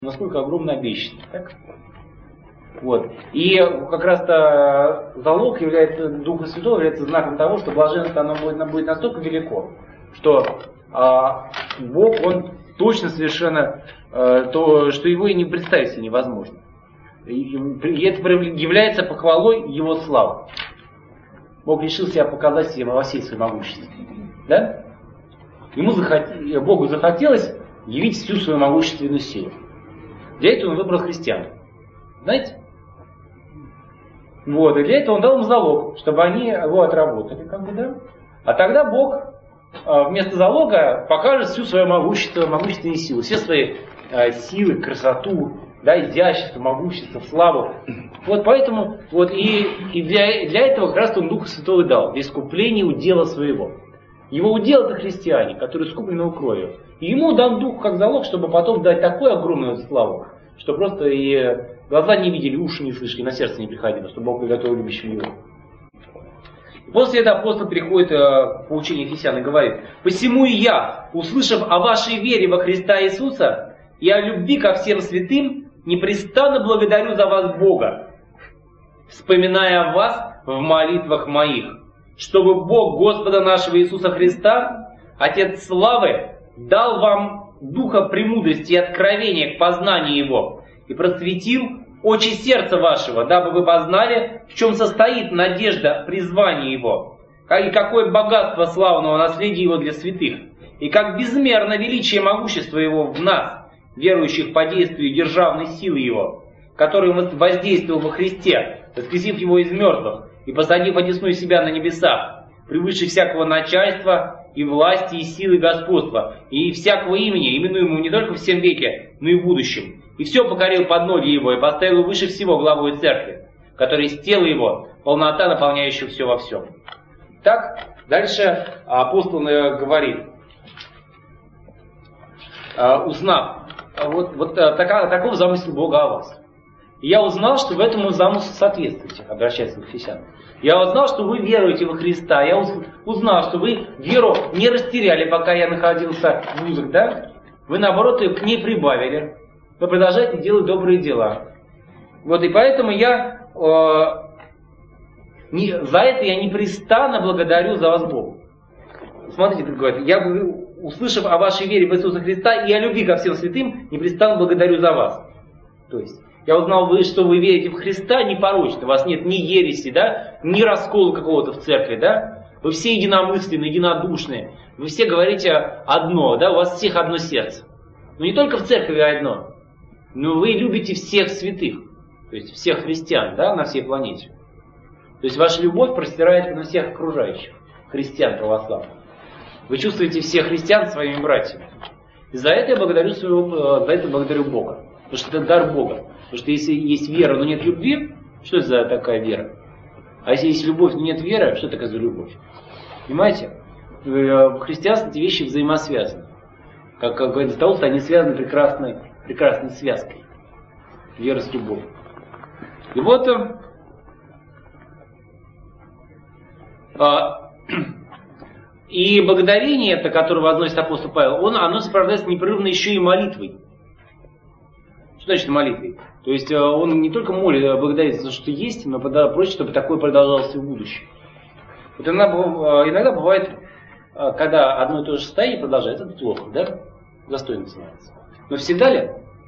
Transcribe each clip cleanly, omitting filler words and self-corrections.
насколько огромна обещанность. Так? Вот. И как раз-то залог является, Духа Святого является знаком того, что блаженство оно будет настолько велико, что Бог, Он точно совершенно то, что его и не представить себе невозможно. И это является похвалой Его славы. Бог решил себя показать себе во всей своей могуществе. Да? Богу захотелось явить всю свою могущественную силу. Для этого Он выбрал христиан. Знаете? Вот, и для этого Он дал им залог, чтобы они его отработали, как бы, да? А тогда Бог вместо залога покажет всю свою могущественную силу, все свои силы, красоту, да, изящество, могущество, славу. Вот поэтому, вот и для этого как раз Он Духа Святого дал, для искупления удела своего. Его удел это христиане, которые искуплены его кровью. И ему дан Дух как залог, чтобы потом дать такую огромную славу, что просто и глаза не видели, уши не слышали, на сердце не приходило, чтобы Бог приготовил любящим его. После этого апостол переходит к поучению Ефесян и говорит: «Посему и я, услышав о вашей вере во Христа Иисуса и о любви ко всем святым, непрестанно благодарю за вас Бога, вспоминая о вас в молитвах моих, чтобы Бог Господа нашего Иисуса Христа, Отец славы, дал вам духа премудрости и откровения к познанию Его и просветил очи сердца вашего, дабы вы познали, в чем состоит надежда призвания Его, и какое богатство славного наследия Его для святых, и как безмерно величие могущества Его в нас, верующих по действию державной силы Его, который воздействовал во Христе, воскресив Его из мертвых и посадив одесную себя на небесах, превыше всякого начальства и власти, и силы, и господства, и всякого имени, именуемого не только в всем веке, но и в будущем. И все покорил под ноги Его, и поставил его выше всего главой церкви, которая из тела Его, полнота, наполняющая все во всем». Так, дальше апостол говорит, узнав, таков замысел Бога о вас. И я узнал, что в этому замыслу соответствуете, обращается к Ефесянам. Я узнал, что вы веруете во Христа. Я узнал, что вы веру не растеряли, пока я находился в вузах, да? Вы, наоборот, ее к ней прибавили. Вы продолжаете делать добрые дела. Вот, и поэтому я за это я непрестанно благодарю за вас Богу. Смотрите, как говорит, я, услышав о вашей вере в Иисуса Христа и о любви ко всем святым, непрестанно благодарю за вас. То есть, я узнал, что вы верите в Христа непорочно, у вас нет ни ереси, да, ни раскола какого-то в церкви, да, вы все единомысленные, единодушные, вы все говорите одно, да, у вас всех одно сердце. Но не только в церкви одно, но вы любите всех святых, то есть всех христиан, да, на всей планете. То есть ваша любовь простирается на всех окружающих христиан православных. Вы чувствуете всех христиан своими братьями. И за это я благодарю Бога. Потому что это дар Бога. Потому что если есть вера, но нет любви, что это за такая вера? А если есть любовь, но нет веры, что это такое за любовь? Понимаете? В христианстве эти вещи взаимосвязаны. Как говорится, того, что они связаны прекрасной связкой. Вера с любовью. И вот и благодарение, это, которое возносит апостол Павел, оно сопровождается непрерывно еще и молитвой. Что значит молитвой? То есть он не только благодарит за то, что есть, но просит, чтобы такое продолжалось и в будущем. Вот иногда бывает, когда одно и то же состояние продолжается, это плохо, да? Застой называется. Но всегда ли?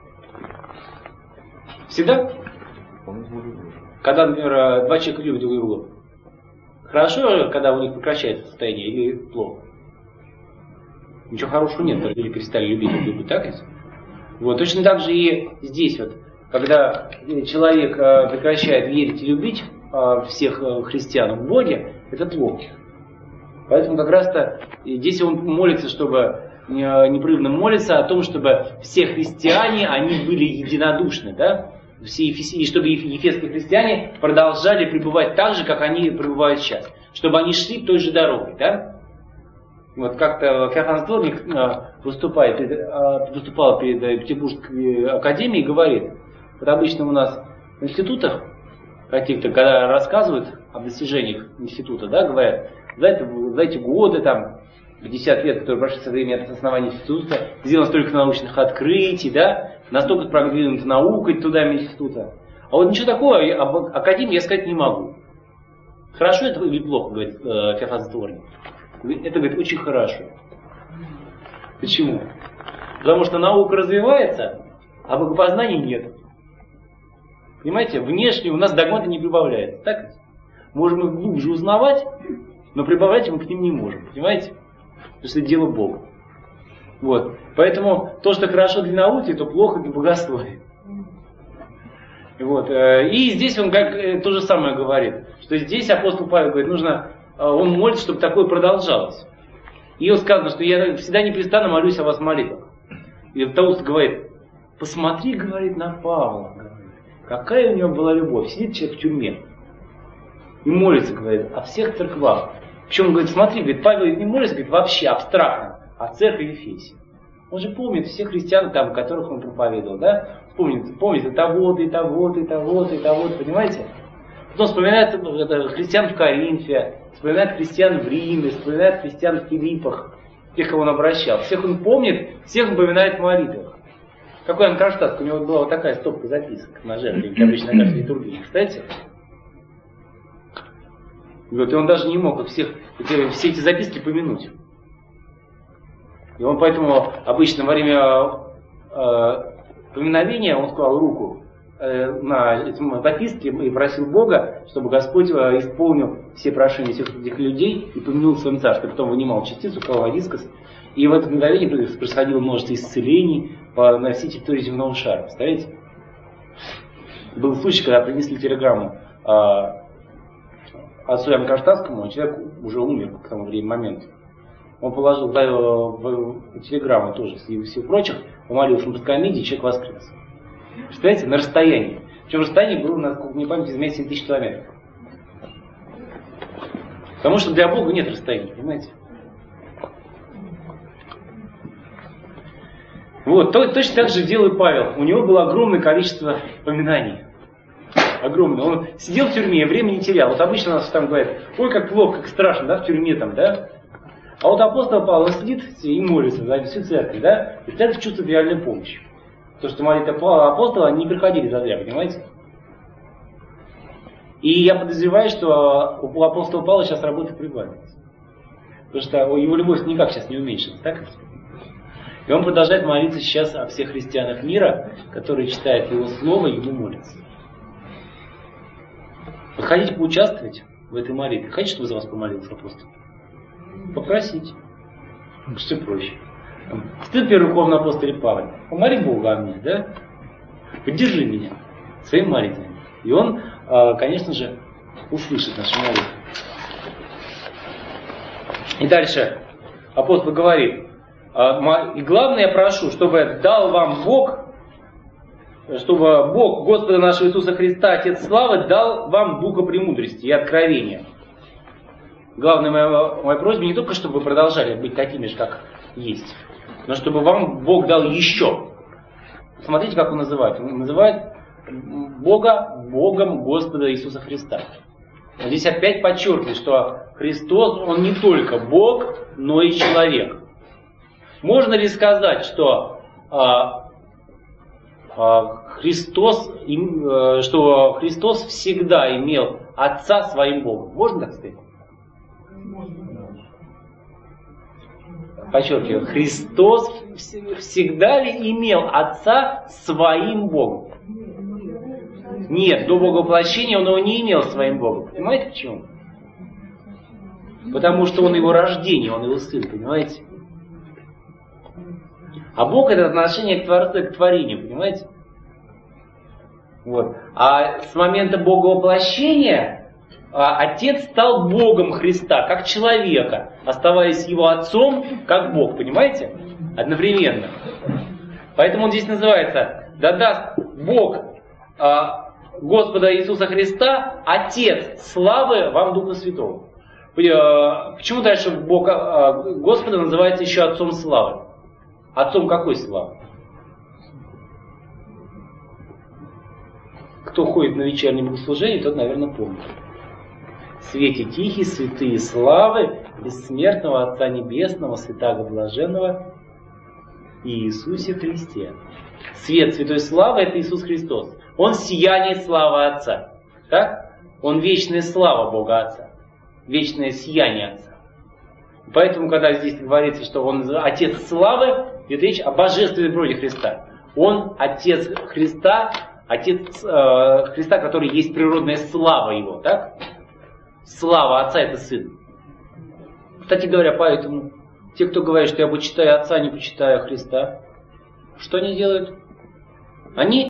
Всегда? Когда, например, два человека любят друг друга. Хорошо, когда у них прекращается состояние, или плохо? Ничего хорошего нет, когда люди перестали любить друг друга, так ведь? Вот, точно так же и здесь вот, когда человек прекращает верить и любить всех христиан в Боге, это плохо. Поэтому как раз-то здесь он молится, чтобы непрерывно молится о том, чтобы все христиане, они были единодушны, да? И чтобы ефесские христиане продолжали пребывать так же, как они пребывают сейчас. Чтобы они шли той же дорогой, да? Вот как-то Феофан Затворник выступал перед Петербургской академией и говорит, вот обычно у нас в институтах, каких-то, когда рассказывают о достижениях института, да, говорят, за эти годы, там, 50 лет, которые прошли со времени основания института, сделано столько научных открытий, да, настолько продвинута наука, туда института. А вот ничего такого об академии я сказать не могу. Хорошо это или плохо, говорит Феофан Затворник? Это, говорит, очень хорошо. Почему? Потому что наука развивается, а богопознания нет. Понимаете, внешне у нас догматы не прибавляется. Так? Можем их глубже узнавать, но прибавлять мы к ним не можем. Понимаете? Потому что это дело Бога. Вот. Поэтому то, что хорошо для науки, то плохо для богословия. Вот. И здесь он как то же самое говорит, что здесь апостол Павел говорит, нужно, он молится, чтобы такое продолжалось. И вот сказано, что я всегда непрестанно молюсь о вас в молитвах. И Таус говорит, посмотри, говорит, на Павла, говорит, какая у него была любовь. Сидит человек в тюрьме и молится, говорит, о всех церквах. Причем, говорит, смотри, говорит, Павел не молится, говорит, вообще абстрактно, о церкви Ефесии. Он же помнит всех христиан, там, которых он проповедовал, да? Помнит того-то, и того-то, и того-то, и того-то, понимаете? Потом вспоминает христиан в Коринфе, вспоминает христиан в Риме, вспоминает христиан в Филиппах, тех, кого он обращал. Всех он помнит, всех он поминает в молитвах. Какой он Кронштадт, у него была вот такая стопка записок на жертве, как обычно на каждой литургии, кстати. Вот, и он даже не мог все эти записки помянуть. И он поэтому обычно во время поминовения он клал руку на эти записки и просил Бога, чтобы Господь исполнил все прошения всех этих людей и помянул в своем царстве. Потом вынимал частицу, клал дискос. И в это мгновение происходило множество исцелений на всей территории земного шара. Представляете? Был случай, когда принесли телеграмму отцу Иоанну Кронштадтскому, человек уже умер к тому времени моменту. Он положил в телеграмму тоже, среди всех прочих, помолился на Паскомедии, человек воскрес. Представляете, на расстоянии. Причем расстояние было, насколько мне память, измерить 7 тысяч километров. Потому что для Бога нет расстояния, понимаете? Вот, точно так же делал и Павел. У него было огромное количество поминаний. Огромное. Он сидел в тюрьме, время не терял. Вот обычно нас там говорят, ой, как плохо, как страшно, да, в тюрьме там, да? А вот апостол Павел сидит и молится за всю церковь, да? И церковь чувствует реальную помощь. То, что молитвы апостола, они не приходили зазря, понимаете? И я подозреваю, что у апостола Павла сейчас работа прибавится. Потому что его любовь никак сейчас не уменьшится, так? И он продолжает молиться сейчас о всех христианах мира, которые читают его слово и ему молятся. Вот хотите поучаствовать в этой молитве? Хотите, чтобы за вас помолился апостол? Попросите. Все проще. Ты первый духовный апостол Павел. Помоли Бога о мне, да? Поддержи меня своими молитвами. И он, конечно же, услышит наши молитвы. И дальше апостол говорит, и главное я прошу, чтобы дал вам Бог, чтобы Бог Господа нашего Иисуса Христа, Отец славы, дал вам духа премудрости и откровения. Главная моя просьба не только, чтобы вы продолжали быть такими же, как есть, но чтобы вам Бог дал еще. Смотрите, как он называет. Он называет Бога Богом Господа Иисуса Христа. Здесь опять подчеркивает, что Христос, Он не только Бог, но и человек. Можно ли сказать, что Христос всегда имел Отца своим Богом? Можно так сказать? Подчеркиваю, Христос всегда ли имел Отца своим Богом? Нет, до Боговоплощения он его не имел своим Богом. Понимаете почему? Потому что он его рождение, он его сын, понимаете? А Бог это отношение к творению, понимаете? Вот. А с момента Боговоплощения Отец стал Богом Христа, как человека, оставаясь его Отцом, как Бог, понимаете? Одновременно. Поэтому он здесь называется, да даст Бог Господа Иисуса Христа, Отец славы вам Духа Святого. Почему дальше Бог Господа называется еще Отцом славы? Отцом какой славы? Кто ходит на вечернее богослужение, тот, наверное, помнит. В свете тихий, святые славы, бессмертного Отца Небесного, святаго блаженного Иисусе Христе. Свет святой славы — это Иисус Христос. Он сияние славы Отца. Так? Он вечная слава Бога Отца. Вечное сияние Отца. Поэтому, когда здесь говорится, что Он Отец славы, идет речь о божественной природе Христа. Он Отец Христа, Отец Христа, который есть природная слава Его. Так? Слава Отца — это Сын. Кстати говоря, поэтому те, кто говорит, что я почитаю Отца, не почитаю Христа, что они делают? Они